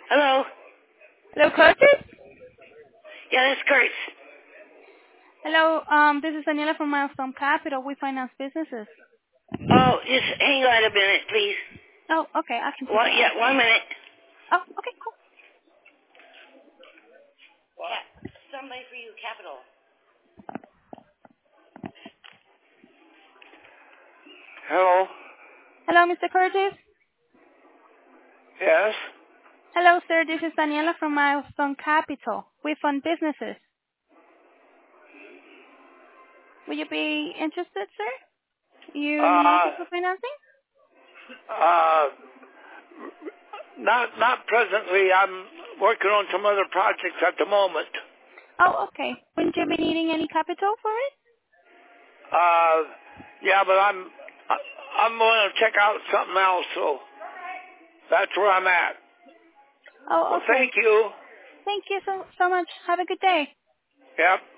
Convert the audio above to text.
Hello? Hello, Curtis? Yeah, that's Kurt. Hello, this is Daniela from Milestone Capital. We finance businesses. Oh, just hang on a minute, please. Oh, okay, I can take care of it. 1 minute. Oh, okay, cool. Yeah, somebody for you, Capital. Hello? Hello, Mr. Curtis? Yes? Hello, sir, this is Daniela from Milestone Capital. We fund businesses. Will you be interested, sir? You in the Uh, market for financing? uh, not presently. I'm working on some other projects at the moment. Oh, okay. Wouldn't you be needing any capital for it? Uh, yeah, but I'm going to check out something else, so that's where I'm at. Oh, Well, okay. thank you. Thank you so much. Have a good day. Yep.